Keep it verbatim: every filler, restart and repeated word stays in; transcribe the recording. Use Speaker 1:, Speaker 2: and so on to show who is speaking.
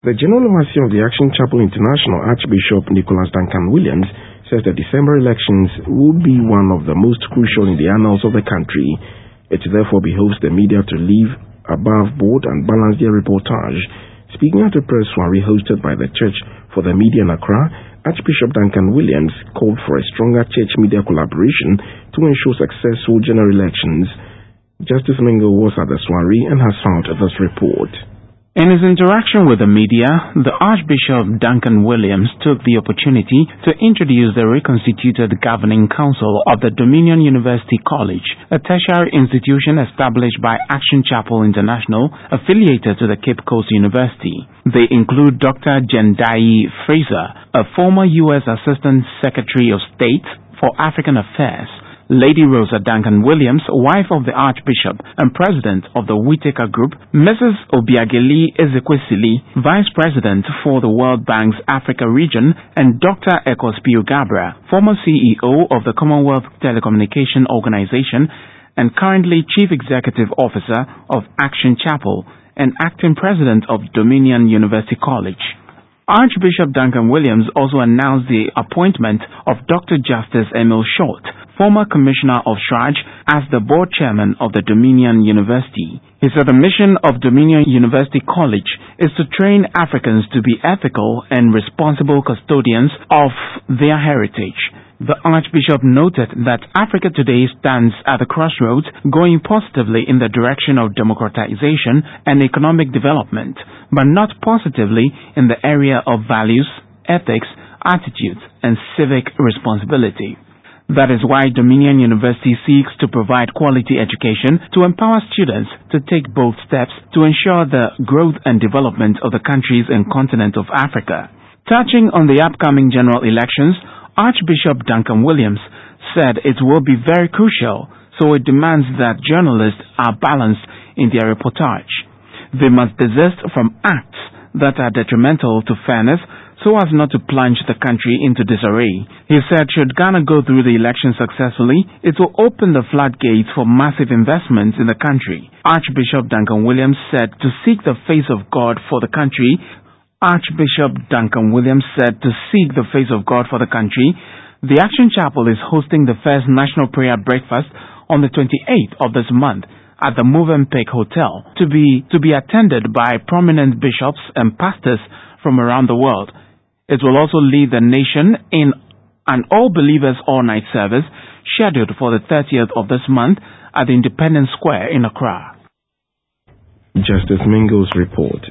Speaker 1: The General Overseer of the Action Chapel International, Archbishop Nicholas Duncan Williams, says the December elections will be one of the most crucial in the annals of the country. It therefore behoves the media to live above board and balance their reportage. Speaking at a press soiree hosted by the Church for the Media in Accra, Archbishop Duncan Williams called for a stronger church-media collaboration to ensure successful general elections. Justice Mingo was at the soiree and has found this report.
Speaker 2: In his interaction with the media, the Archbishop Duncan Williams took the opportunity to introduce the reconstituted Governing Council of the Dominion University College, a tertiary institution established by Action Chapel International, affiliated to the Cape Coast University. They include Doctor Jendai Fraser, a former U S Assistant Secretary of State for African Affairs, Lady Rosa Duncan Williams, wife of the Archbishop and President of the Whitaker Group, Missus Obiageli Ezekwesili, Vice President for the World Bank's Africa region, and Doctor Ekospio Gabra, former C E O of the Commonwealth Telecommunication Organization and currently Chief Executive Officer of Action Chapel and Acting President of Dominion University College. Archbishop Duncan Williams also announced the appointment of Doctor Justice Emil Short, former Commissioner of S R A J, as the board chairman of the Dominion University. He said the mission of Dominion University College is to train Africans to be ethical and responsible custodians of their heritage. The Archbishop noted that Africa today stands at a crossroads, going positively in the direction of democratization and economic development, but not positively in the area of values, ethics, attitudes, and civic responsibility. That is why Dominion University seeks to provide quality education to empower students to take bold steps to ensure the growth and development of the countries and continent of Africa. Touching on the upcoming general elections, Archbishop Duncan Williams said it will be very crucial, so it demands that journalists are balanced in their reportage. They must desist from acts that are detrimental to fairness so as not to plunge the country into disarray. He said should Ghana go through the election successfully, it will open the floodgates for massive investments in the country. Archbishop Duncan Williams said to seek the face of God for the country Archbishop Duncan Williams said to seek the face of God for the country, the Action Chapel is hosting the first National Prayer Breakfast on the twenty-eighth of this month at the Movenpick Hotel, to be, to be attended by prominent bishops and pastors from around the world. It will also lead the nation in an all-believers all-night service scheduled for the thirtieth of this month at the Independence Square in Accra.
Speaker 1: Justice Mingo's report.